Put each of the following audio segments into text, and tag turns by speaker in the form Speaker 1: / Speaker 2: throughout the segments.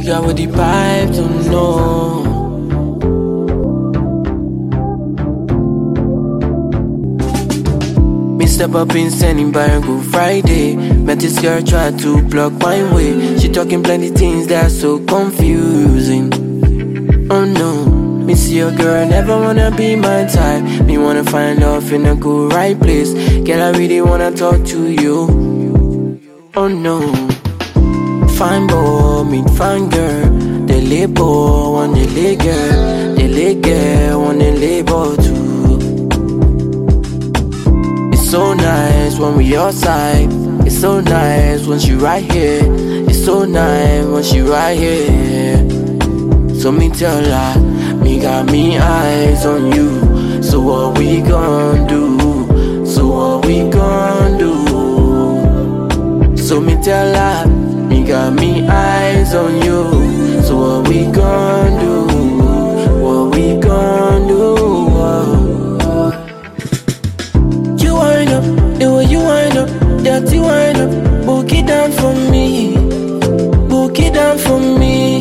Speaker 1: got with the pipe to know. Me step up in Sunny Bar and go Friday. Met this girl try to block my way. She talking plenty things that's so confusing. Oh no, me see your girl, never wanna be my type. Me wanna find love in a good right place. Girl, I really wanna talk to you. Oh no, fine boy, meet fine girl. The label, one the lay girl. The lay girl, one the label too. It's so nice when we outside. It's so nice when she right here. It's so nice when she right here. So me tell her, me got me eyes on you. So what we gon' do? So what we gon' do? So me tell her, me got me eyes on you. So what we gon' do? What we gon' do? You wind up, the way you wind up, dirty wind up. Book it down for me, book it down for me.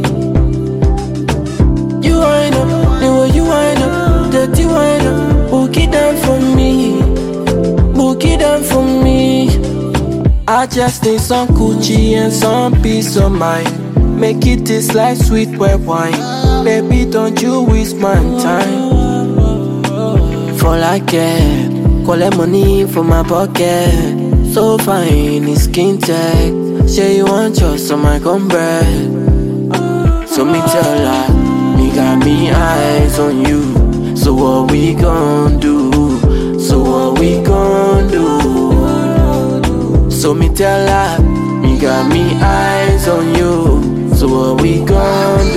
Speaker 1: You wind up, the way you wind up, dirty wind up. Book it down for me, book it down for me. I just need some Gucci and some peace of mind. Make it taste like sweet white wine. Baby, don't you waste my time. For like it, collect money from my pocket. So fine, it's skin tech. Say you want yours, so I come back. So me tell her, me got me eyes on you. So what we gon' do? So what we gon' do? So me tell her, me got me eyes on you. So what we gon'